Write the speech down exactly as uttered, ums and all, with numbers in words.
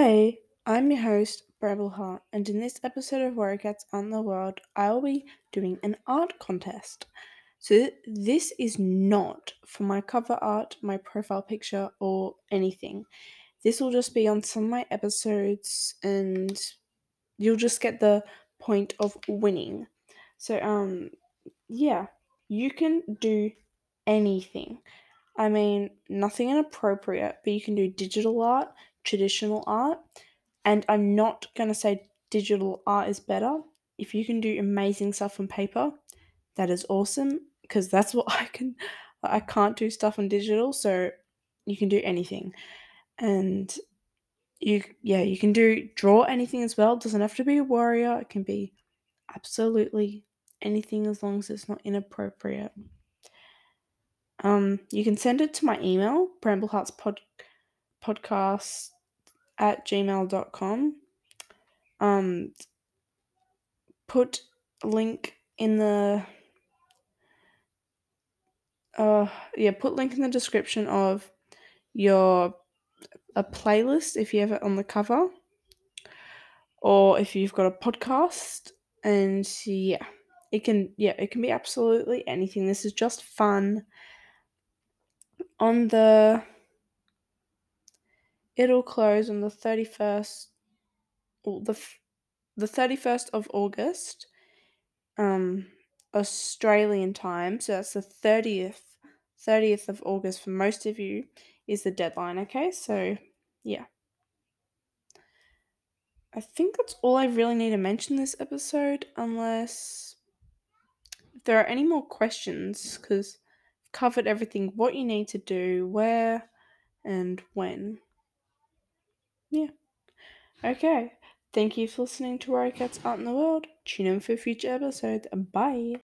Hi, I'm your host, Bramble Hart, and in this episode of Warrior Cats on the World, I will be doing an art contest. So, this is not for my cover art, my profile picture, or anything. This will just be on some of my episodes, and you'll just get the point of winning. So, um, yeah, you can do anything. I mean, nothing inappropriate, but you can do digital art, traditional art, and I'm not going to say digital art is better. If you can do amazing stuff on paper, that is awesome because that's what I can. I can't do stuff on digital, so you can do anything. And you, yeah, you can do draw anything as well. It doesn't have to be a warrior, it can be absolutely anything as long as it's not inappropriate. Um, you can send it to my email, brambleheartspod podcast at gmail dot com. Um, put a link in the uh yeah, put link in the description of your a playlist if you have it on the cover, or if you've got a podcast, and yeah, it can yeah it can be absolutely anything. This is just fun. On the it'll close on the thirty first, or the the thirty first of August, um, Australian time. So that's the thirtieth, thirtieth of August for most of you is the deadline. Okay, so yeah, I think that's all I really need to mention this episode, unless if there are any more questions, because I've covered everything, what you need to do, where, and when. Yeah. Okay. Thank you for listening to Warrior Cats Art in the World. Tune in for future episodes. Bye.